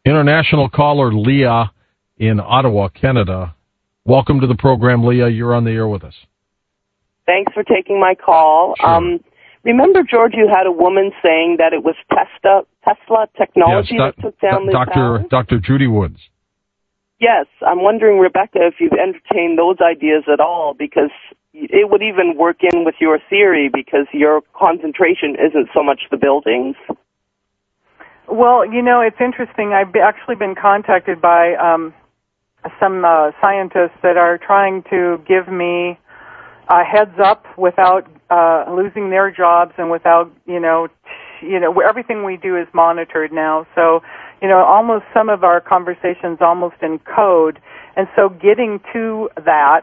International caller Leah in Ottawa, Canada. Welcome to the program, Leah. You're on the air with us. Thanks for taking my call. Sure. Remember, George, you had a woman saying that it was Tesla technology that took down the towers? Dr. Judy Woods. Yes. I'm wondering, Rebecca, if you've entertained those ideas at all, because it would even work in with your theory, because your concentration isn't so much the buildings. Well, it's interesting. I've actually been contacted by some scientists that are trying to give me a heads up without losing their jobs and without, everything we do is monitored now. So, almost some of our conversations almost in code. And so getting to that,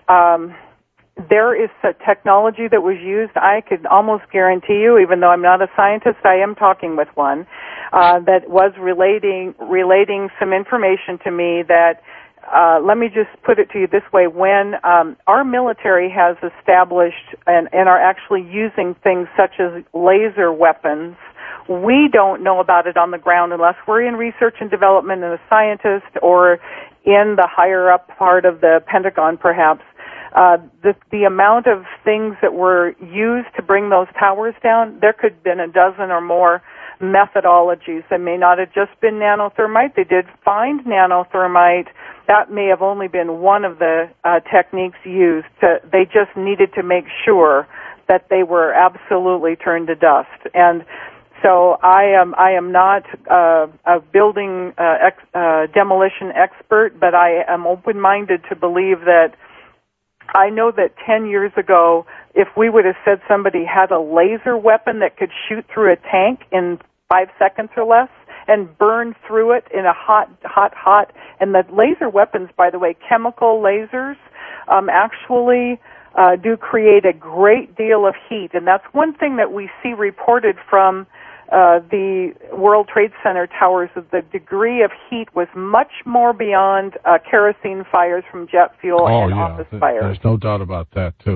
there is a technology that was used. I could almost guarantee you, even though I'm not a scientist, I am talking with one, that was relating some information to me that, let me just put it to you this way. When our military has established and are actually using things such as laser weapons, we don't know about it on the ground unless we're in research and development and a scientist or in the higher up part of the Pentagon, perhaps. The amount of things that were used to bring those towers down, there could have been a dozen or more methodologies. They may not have just been nanothermite. They did find nanothermite. That may have only been one of the techniques used. They just needed to make sure that they were absolutely turned to dust. And so I am not a building demolition expert, but I am open-minded to believe that I know that 10 years ago, if we would have said somebody had a laser weapon that could shoot through a tank in 5 seconds or less and burn through it in a hot, and the laser weapons, by the way, chemical lasers, actually do create a great deal of heat. And that's one thing that we see reported from the World Trade Center towers, is the degree of heat was much more beyond kerosene fires from jet fuel and office fires. There's no doubt about that, too.